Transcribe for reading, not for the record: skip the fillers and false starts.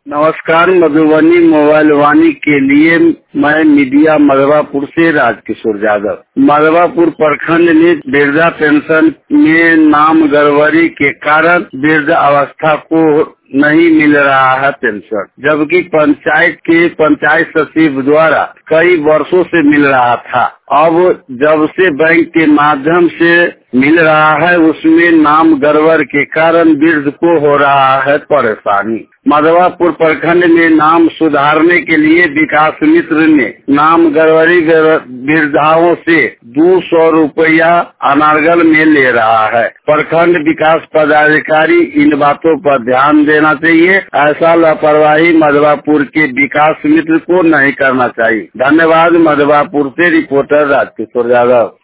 नमस्कार। मधुबनी मोबाइल वाणी के लिए मैं मीडिया मधवापुर से राजकिशोर यादव। मधवापुर प्रखंड में वृद्धा पेंशन में नाम गड़बड़ी के कारण वृद्ध अवस्था को नहीं मिल रहा है पेंशन, जबकि पंचायत सचिव द्वारा कई वर्षों से मिल रहा था। अब जब से बैंक के माध्यम से मिल रहा है, उसमें नाम गड़बड़ के कारण वृद्ध को हो रहा है परेशानी। मधवापुर प्रखंड में नाम सुधारने के लिए विकास मित्र ने नाम गड़बड़ी वृद्धाओं से 200 रुपया अनारगल में ले रहा है। प्रखंड विकास पदाधिकारी इन बातों पर ध्यान देना चाहिए। ऐसा लापरवाही मधवापुर के विकास मित्र को नहीं करना चाहिए। धन्यवाद। मधवापुर से रिपोर्टर राजकिशोर यादव।